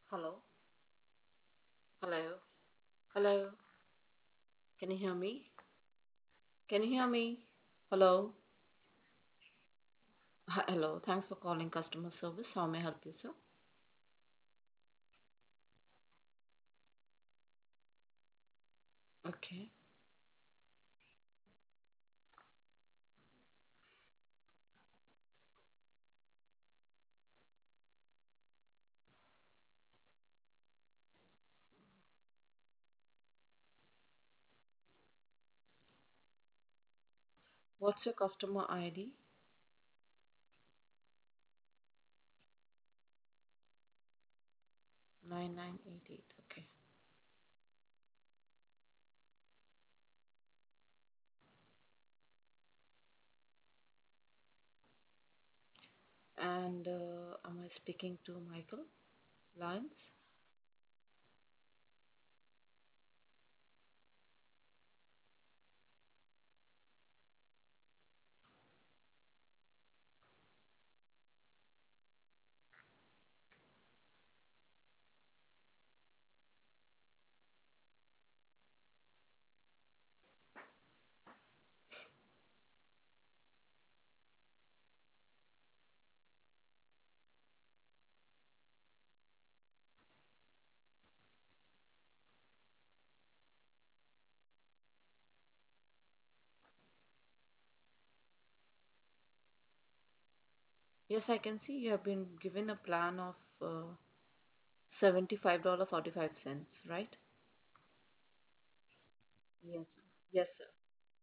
Hello? Hello? Hello? Can you hear me? Can you hear me? Hello? Hello. Thanks for calling customer service. How may I help you, sir? Okay. What's your customer ID? 9988. Okay. And am I speaking to Michael Lyons? Yes, I can see you have been given a plan of $75.45, right? Yes. Yes, sir.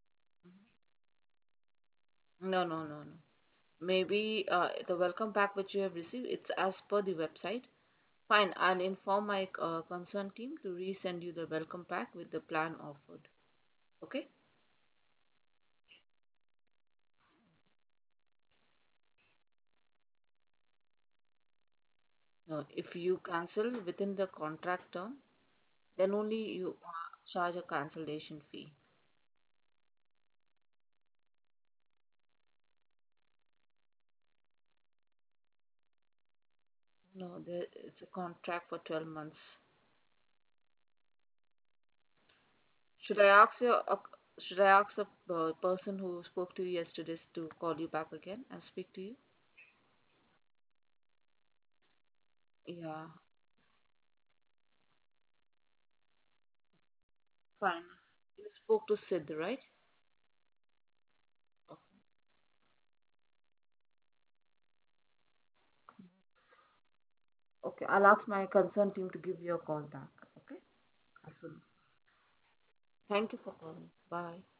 No, no, no, no. Maybe the welcome pack which you have received, it's as per the website. Fine, I'll inform my concerned team to resend you the welcome pack with the plan offered. Okay? If you cancel within the contract term, then only you charge a cancellation fee. No, it's a contract for 12 months. Should I ask your should I ask the person who spoke to you yesterday to call you back again and speak to you? Yeah, fine. You spoke to Sid, right? Okay, I'll ask my concerned team to give you a call back. Okay? As soon. Thank you for calling. Bye.